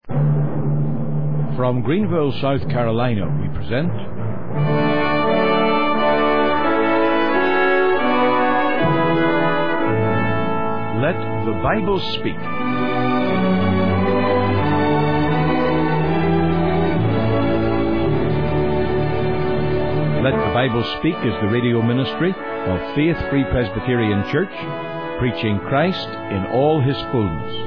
From Greenville, South Carolina, we present Let the Bible Speak. Let the Bible Speak is the radio ministry of Faith Free Presbyterian Church, preaching Christ in all His fullness.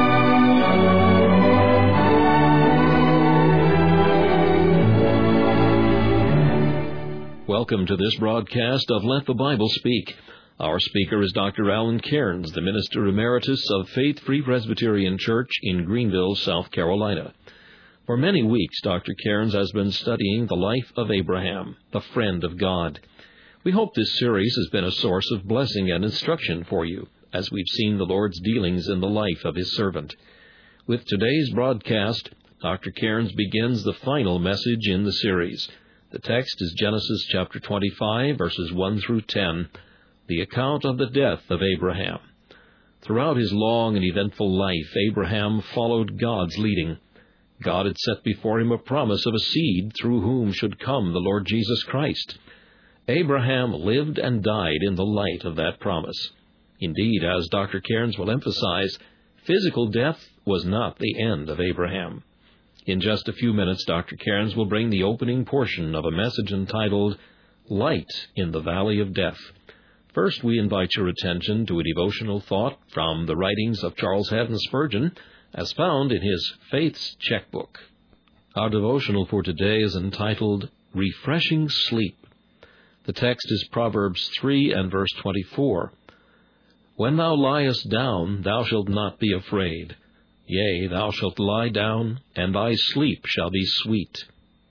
Welcome to this broadcast of Let the Bible Speak. Our speaker is Dr. Alan Cairns, the Minister Emeritus of Faith Free Presbyterian Church in Greenville, South Carolina. For many weeks, Dr. Cairns has been studying the life of Abraham, the friend of God. We hope this series has been a source of blessing and instruction for you, as we've seen the Lord's dealings in the life of His servant. With today's broadcast, Dr. Cairns begins the final message in the series. The text is Genesis chapter 25, verses 1 through 10, the account of the death of Abraham. Throughout his long and eventful life, Abraham followed God's leading. God had set before him a promise of a seed through whom should come the Lord Jesus Christ. Abraham lived and died in the light of that promise. Indeed, as Dr. Cairns will emphasize, physical death was not the end of Abraham. In just a few minutes, Dr. Cairns will bring the opening portion of a message entitled, Light in the Valley of Death. First, we invite your attention to a devotional thought from the writings of Charles Haddon Spurgeon, as found in his Faith's Checkbook. Our devotional for today is entitled, Refreshing Sleep. The text is Proverbs 3 and verse 24. When thou liest down, thou shalt not be afraid. Yea, thou shalt lie down, and thy sleep shall be sweet.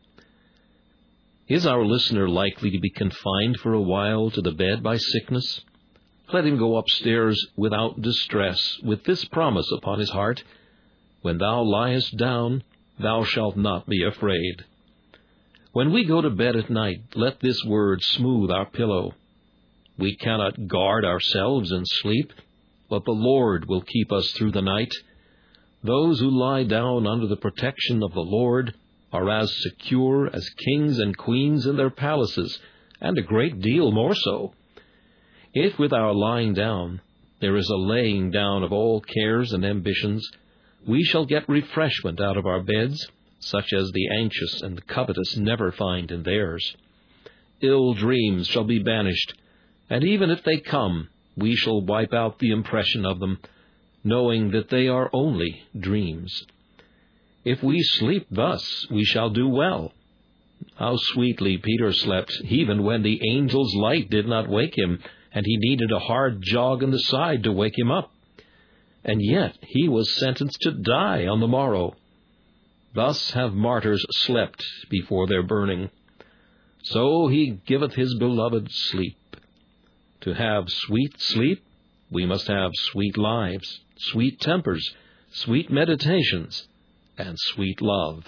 Is our listener likely to be confined for a while to the bed by sickness? Let him go upstairs without distress, with this promise upon his heart, When thou liest down, thou shalt not be afraid. When we go to bed at night, let this word smooth our pillow. We cannot guard ourselves in sleep, but the Lord will keep us through the night. Those who lie down under the protection of the Lord are as secure as kings and queens in their palaces, and a great deal more so. If with our lying down there is a laying down of all cares and ambitions, we shall get refreshment out of our beds, such as the anxious and the covetous never find in theirs. Ill dreams shall be banished, and even if they come, we shall wipe out the impression of them, knowing that they are only dreams. If we sleep thus, we shall do well. How sweetly Peter slept, even when the angel's light did not wake him, and he needed a hard jog in the side to wake him up. And yet he was sentenced to die on the morrow. Thus have martyrs slept before their burning. So he giveth his beloved sleep. To have sweet sleep, we must have sweet lives, sweet tempers, sweet meditations, and sweet love.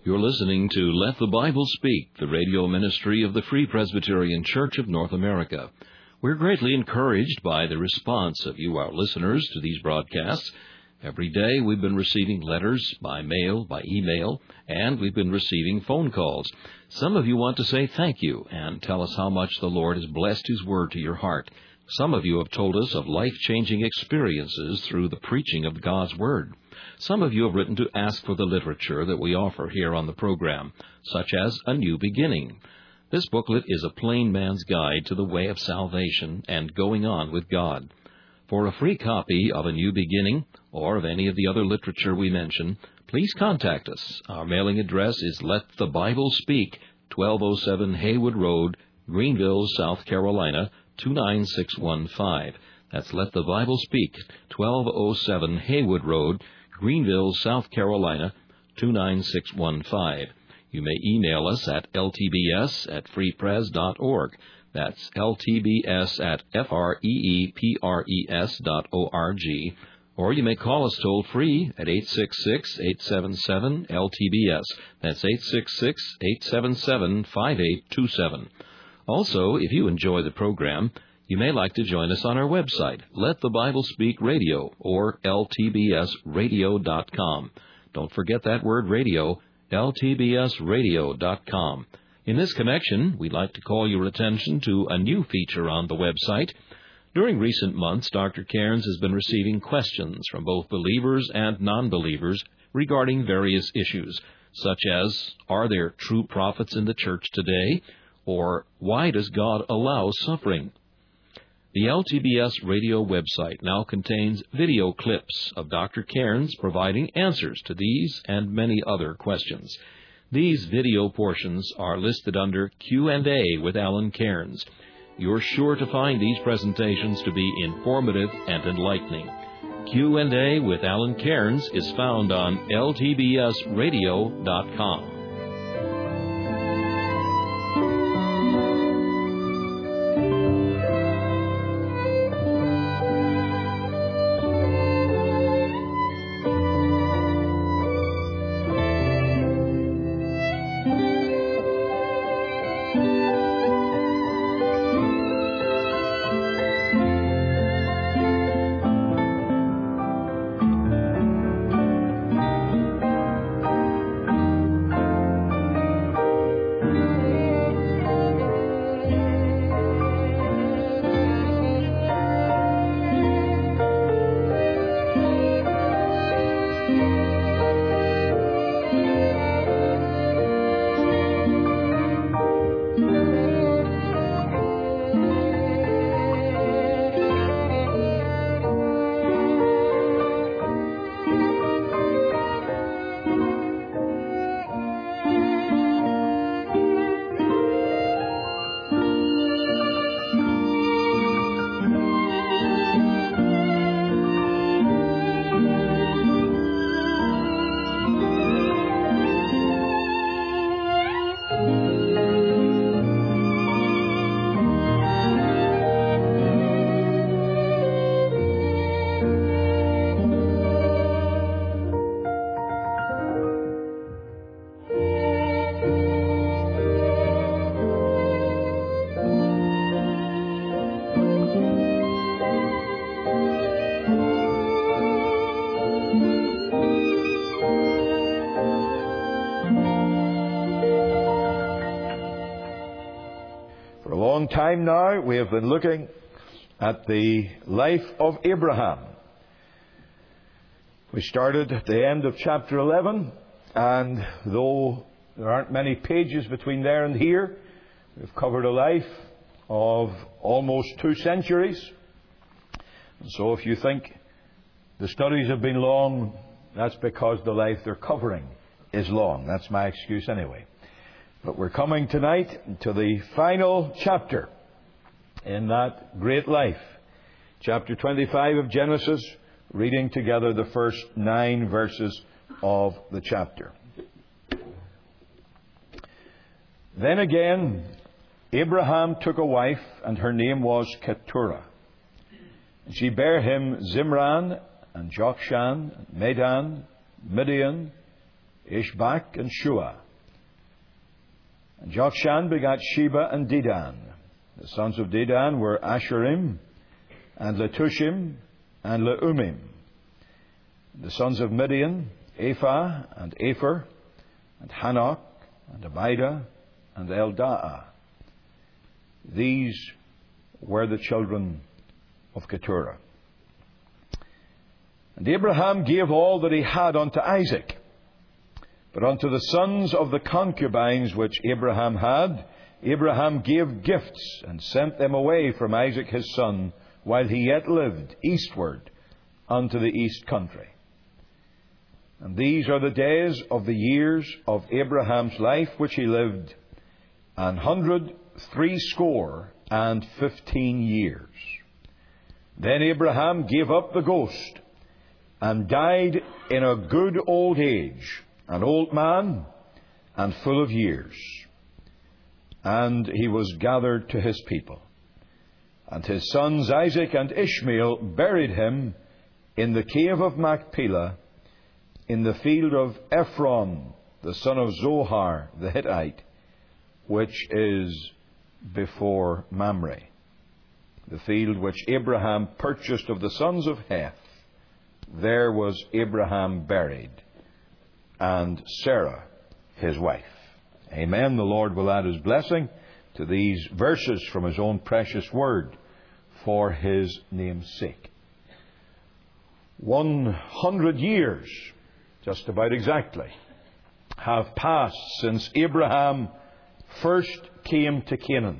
You're listening to Let the Bible Speak, the radio ministry of the Free Presbyterian Church of North America. We're greatly encouraged by the response of you, our listeners, to these broadcasts. Every day we've been receiving letters by mail, by email, and we've been receiving phone calls. Some of you want to say thank you and tell us how much the Lord has blessed His Word to your heart. Some of you have told us of life-changing experiences through the preaching of God's Word. Some of you have written to ask for the literature that we offer here on the program, such as A New Beginning. This booklet is a plain man's guide to the way of salvation and going on with God. For a free copy of A New Beginning or of any of the other literature we mention, please contact us. Our mailing address is Let the Bible Speak, 1207 Haywood Road, Greenville, South Carolina, 29615. That's Let the Bible Speak, 1207 Haywood Road, Greenville, South Carolina, 29615. You may email us at ltbs@freepres.org. That's ltbs@freepres.org. Or you may call us toll-free at 866-877-LTBS. That's 866-877-5827. Also, if you enjoy the program, you may like to join us on our website, Let the Bible Speak Radio, or ltbsradio.com. Don't forget that word radio, ltbsradio.com. In this connection, we'd like to call your attention to a new feature on the website. During recent months, Dr. Cairns has been receiving questions from both believers and non-believers regarding various issues, such as, are there true prophets in the church today? Or, why does God allow suffering? The LTBS radio website now contains video clips of Dr. Cairns providing answers to these and many other questions. These video portions are listed under Q&A with Alan Cairns. You're sure to find these presentations to be informative and enlightening. Q&A with Alan Cairns is found on ltbsradio.com. Time now, we have been looking at the life of Abraham. We started at the end of chapter 11, and though there aren't many pages between there and here, we've covered a life of almost 2 centuries. And so if you think the studies have been long, that's because the life they're covering is long. That's my excuse anyway. But we're coming tonight to the final chapter in that great life. Chapter 25 of Genesis, reading together the first 9 verses of the chapter. Then again, Abraham took a wife, and her name was Keturah. She bare him Zimran, and Jokshan, Medan, Midian, Ishbak and Shua. And Jokshan begat Sheba and Dedan. The sons of Dedan were Asherim, and Letushim, and Leumim. The sons of Midian, Ephah, and Epher, and Hanok, and Abidah, and Eldaah. These were the children of Keturah. And Abraham gave all that he had unto Isaac. But unto the sons of the concubines which Abraham had, Abraham gave gifts, and sent them away from Isaac his son, while he yet lived, eastward unto the east country. And these are the days of the years of Abraham's life which he lived, 160 years. Then Abraham gave up the ghost, and died in a good old age, an old man, and full of years. And he was gathered to his people. And his sons Isaac and Ishmael buried him in the cave of Machpelah, in the field of Ephron, the son of Zohar the Hittite, which is before Mamre, the field which Abraham purchased of the sons of Heth. There was Abraham buried, and Sarah his wife. Amen. The Lord will add his blessing to these verses from his own precious word for his name's sake. 100 years, just about exactly, have passed since Abraham first came to Canaan.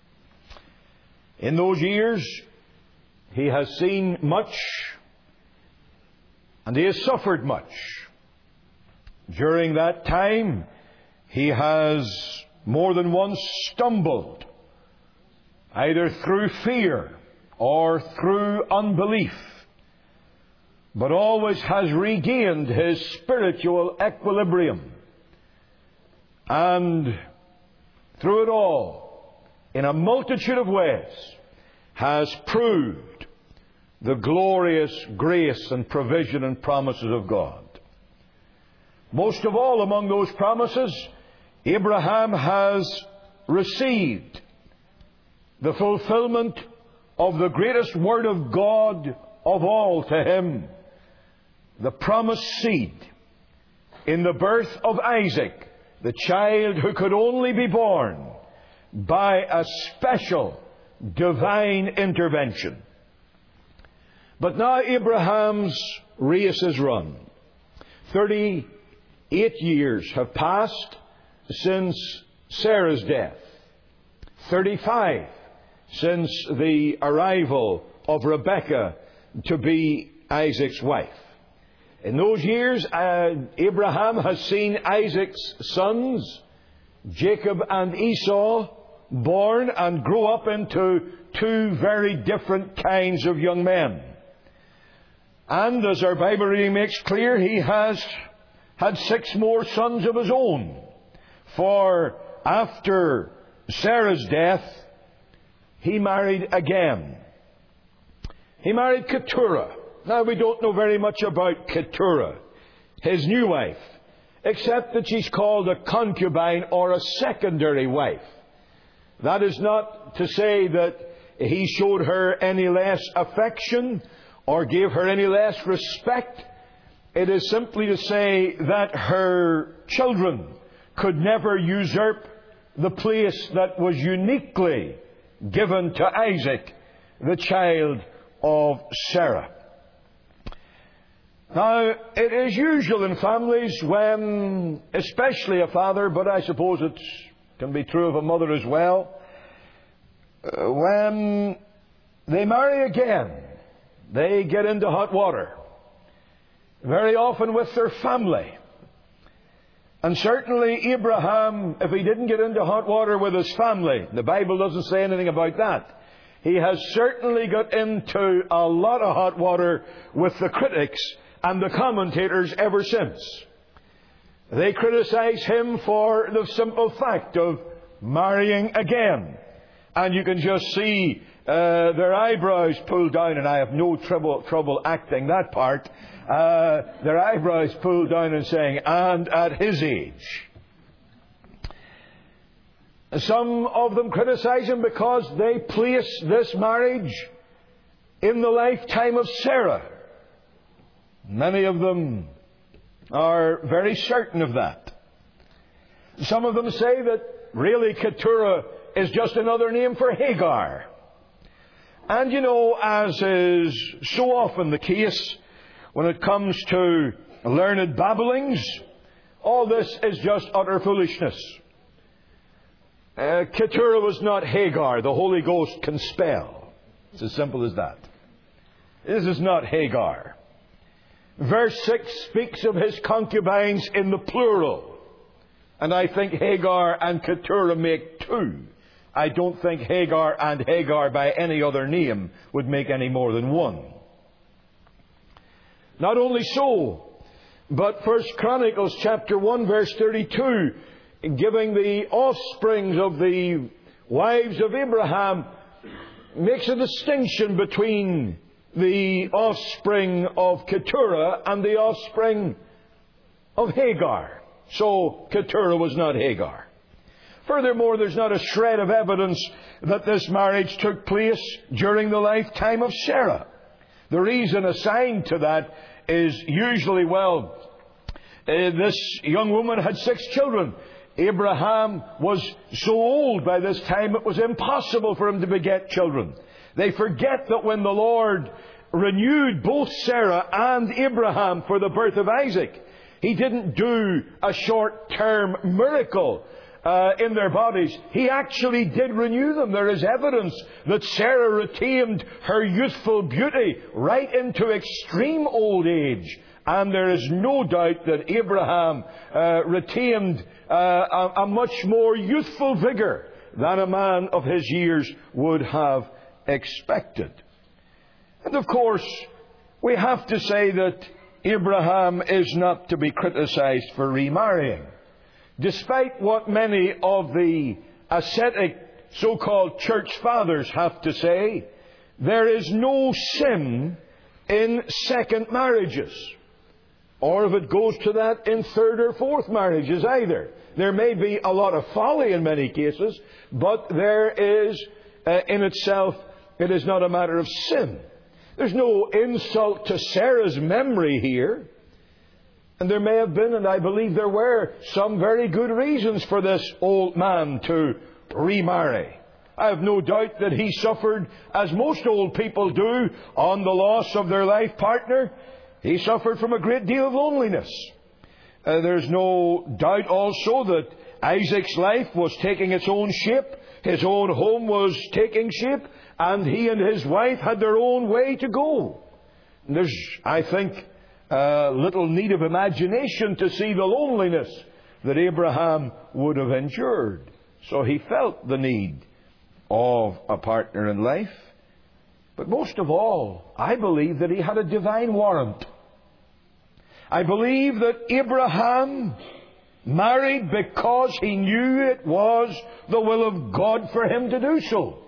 In those years, he has seen much, and he has suffered much. During that time, he has more than once stumbled, either through fear or through unbelief, but always has regained his spiritual equilibrium. And through it all, in a multitude of ways, has proved the glorious grace and provision and promises of God. Most of all among those promises, Abraham has received the fulfillment of the greatest word of God of all to him, the promised seed in the birth of Isaac, the child who could only be born by a special divine intervention. But now Abraham's race is run. 38 years have passed since Sarah's death. 35 since the arrival of Rebekah to be Isaac's wife. In those years, Abraham has seen Isaac's sons, Jacob and Esau, born and grow up into two very different kinds of young men. And as our Bible reading makes clear, he has had 6 more sons of his own. For after Sarah's death, he married again. He married Keturah. Now, we don't know very much about Keturah, his new wife, except that she's called a concubine or a secondary wife. That is not to say that he showed her any less affection or gave her any less respect. It is simply to say that her children could never usurp the place that was uniquely given to Isaac, the child of Sarah. Now, it is usual in families when, especially a father, but I suppose it can be true of a mother as well, when they marry again, they get into hot water, very often with their family. And certainly Abraham, if he didn't get into hot water with his family, the Bible doesn't say anything about that, he has certainly got into a lot of hot water with the critics and the commentators ever since. They criticize him for the simple fact of marrying again and you can just see their eyebrows pulled down, and I have no trouble acting that part. Their eyebrows pulled down and saying, and at his age. Some of them criticize him because they place this marriage in the lifetime of Sarah. Many of them are very certain of that. Some of them say that really Keturah is just another name for Hagar. And you know, as is so often the case when it comes to learned babblings, all this is just utter foolishness. Keturah was not Hagar. The Holy Ghost can spell. It's as simple as that. This is not Hagar. Verse 6 speaks of his concubines in the plural. And I think Hagar and Keturah make two. I don't think Hagar and Hagar by any other name would make any more than one. Not only so, but 1 Chronicles chapter 1 verse 32, giving the offsprings of the wives of Abraham, makes a distinction between the offspring of Keturah and the offspring of Hagar. So Keturah was not Hagar. Furthermore, there's not a shred of evidence that this marriage took place during the lifetime of Sarah. The reason assigned to that is usually, this young woman had 6 children. Abraham was so old by this time it was impossible for him to beget children. They forget that when the Lord renewed both Sarah and Abraham for the birth of Isaac, He didn't do a short-term miracle in their bodies. He actually did renew them. There is evidence that Sarah retained her youthful beauty right into extreme old age. And there is no doubt that Abraham retained a much more youthful vigor than a man of his years would have expected. And of course, we have to say that Abraham is not to be criticized for remarrying. Despite what many of the ascetic so-called church fathers have to say, there is no sin in second marriages. Or if it goes to that, in third or fourth marriages either. There may be a lot of folly in many cases, but there is, in itself, it is not a matter of sin. There's no insult to Sarah's memory here. And there may have been, and I believe there were, some very good reasons for this old man to remarry. I have no doubt that he suffered, as most old people do, on the loss of their life partner. He suffered from a great deal of loneliness. There's no doubt also that Isaac's life was taking its own shape. His own home was taking shape. And he and his wife had their own way to go. And there's, I think, little need of imagination to see the loneliness that Abraham would have endured. So he felt the need of a partner in life. But most of all, I believe that he had a divine warrant. I believe that Abraham married because he knew it was the will of God for him to do so.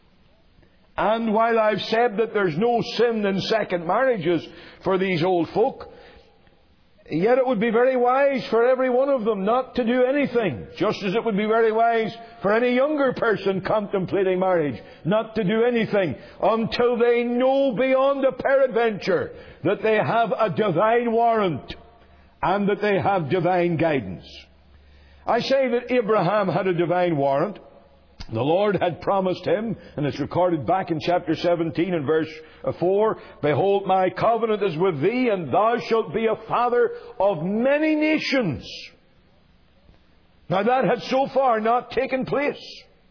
And while I've said that there's no sin in second marriages for these old folk, yet it would be very wise for every one of them not to do anything, just as it would be very wise for any younger person contemplating marriage not to do anything until they know beyond a peradventure that they have a divine warrant and that they have divine guidance. I say that Abraham had a divine warrant. The Lord had promised him, and it's recorded back in chapter 17 and verse 4, "Behold, my covenant is with thee, and thou shalt be a father of many nations." Now that had so far not taken place.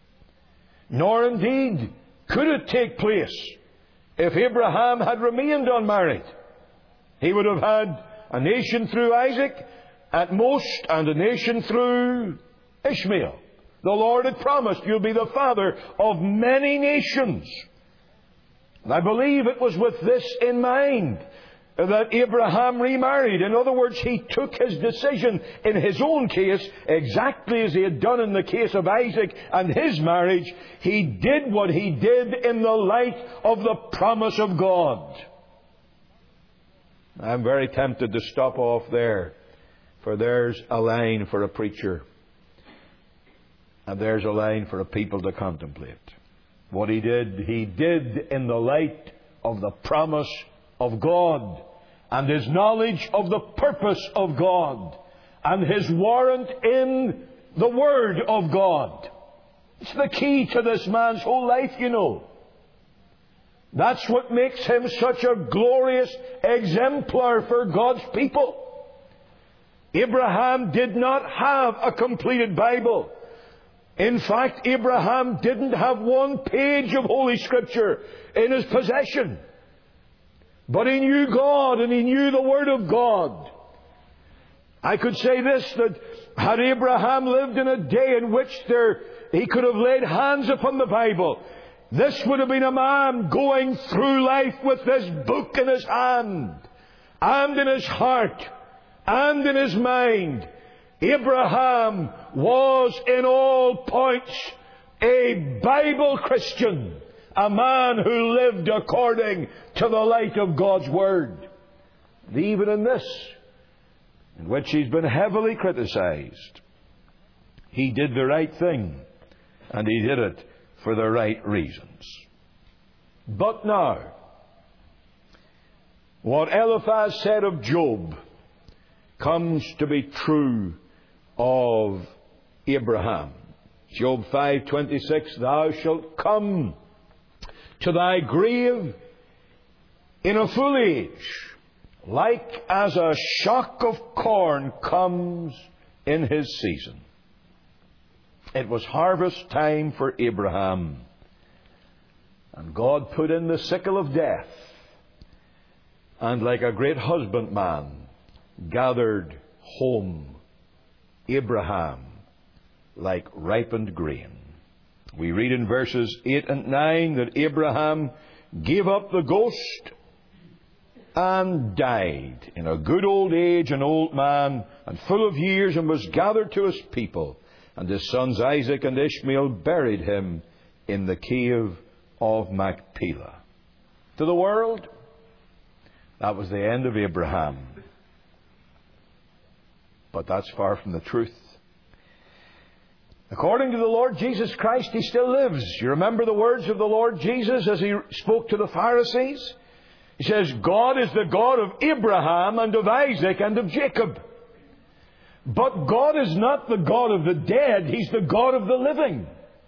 Nor indeed could it take place if Abraham had remained unmarried. He would have had a nation through Isaac at most, and a nation through Ishmael. The Lord had promised, "You'll be the father of many nations." And I believe it was with this in mind that Abraham remarried. In other words, he took his decision in his own case, exactly as he had done in the case of Isaac and his marriage. He did what he did in the light of the promise of God. I'm very tempted to stop off there, for there's a line for a preacher, and there's a line for a people to contemplate. What he did in the light of the promise of God, and his knowledge of the purpose of God, and his warrant in the Word of God. It's the key to this man's whole life, you know. That's what makes him such a glorious exemplar for God's people. Abraham did not have a completed Bible. In fact, Abraham didn't have one page of Holy Scripture in his possession. But he knew God, and he knew the Word of God. I could say this, that had Abraham lived in a day in which he could have laid hands upon the Bible, this would have been a man going through life with this book in his hand, and in his heart, and in his mind. Abraham was in all points a Bible Christian, a man who lived according to the light of God's Word. And even in this, in which he's been heavily criticized, he did the right thing, and he did it for the right reasons. But now, what Eliphaz said of Job comes to be true of Abraham. Job 5:26, "Thou shalt come to thy grave in a full age, like as a shock of corn comes in his season." It was harvest time for Abraham, and God put in the sickle of death, and like a great husbandman gathered home Abraham like ripened grain. We read in verses 8 and 9 that Abraham gave up the ghost and died in a good old age, an old man and full of years, and was gathered to his people. And his sons Isaac and Ishmael buried him in the cave of Machpelah. To the world, that was the end of Abraham. But that's far from the truth. According to the Lord Jesus Christ, he still lives. You remember the words of the Lord Jesus as he spoke to the Pharisees? He says, "God is the God of Abraham and of Isaac and of Jacob." But God is not the God of the dead. He's the God of the living.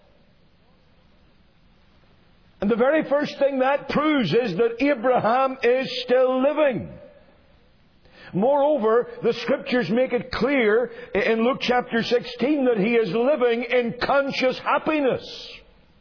And the very first thing that proves is that Abraham is still living. Moreover, the Scriptures make it clear in Luke chapter 16 that he is living in conscious happiness.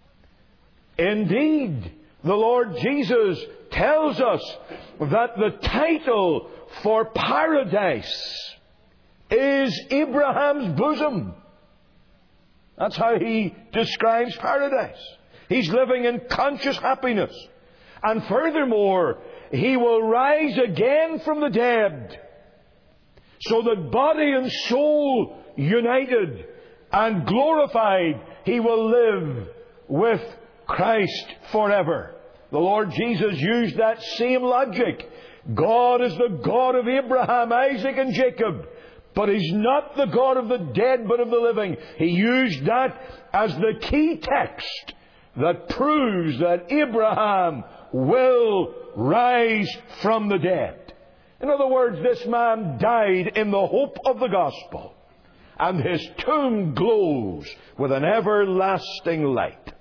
Indeed, the Lord Jesus tells us that the title for paradise is Abraham's bosom. That's how he describes paradise. He's living in conscious happiness. And furthermore, he will rise again from the dead, so that body and soul united and glorified, he will live with Christ forever. The Lord Jesus used that same logic. God is the God of Abraham, Isaac, and Jacob, but he's not the God of the dead, but of the living. He used that as the key text that proves that Abraham will rise from the dead. In other words, this man died in the hope of the gospel, and his tomb glows with an everlasting light.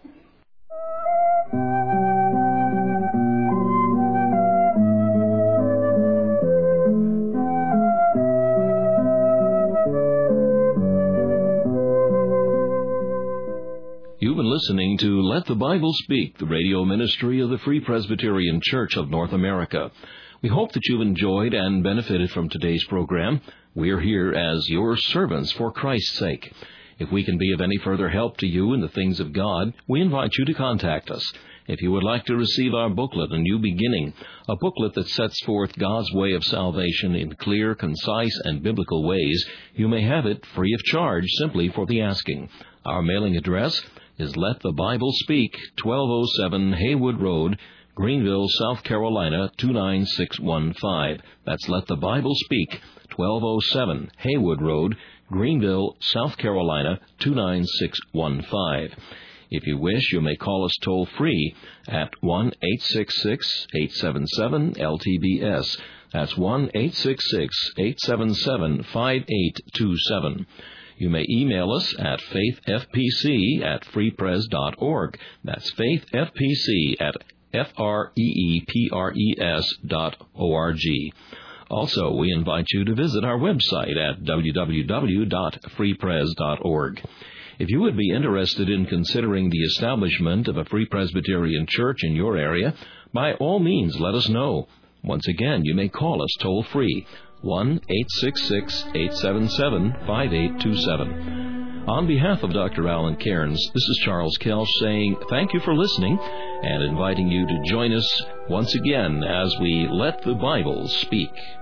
You've been listening to Let the Bible Speak, the radio ministry of the Free Presbyterian Church of North America. We hope that you've enjoyed and benefited from today's program. We're here as your servants for Christ's sake. If we can be of any further help to you in the things of God, we invite you to contact us. If you would like to receive our booklet, A New Beginning, a booklet that sets forth God's way of salvation in clear, concise, and biblical ways, you may have it free of charge simply for the asking. Our mailing address is Let the Bible Speak, 1207 Haywood Road, Greenville, South Carolina, 29615. That's Let the Bible Speak, 1207 Haywood Road, Greenville, South Carolina, 29615. If you wish, you may call us toll-free at 1-866-877-LTBS. That's 1-866-877-5827. You may email us at faithfpc@freepres.org. That's faithfpc@freepres.org. Also, we invite you to visit our website at www.freepres.org. If you would be interested in considering the establishment of a Free Presbyterian Church in your area, by all means let us know. Once again, you may call us toll-free, 1-866-877-5827. On behalf of Dr. Alan Cairns, this is Charles Kelch saying thank you for listening and inviting you to join us once again as we let the Bible speak.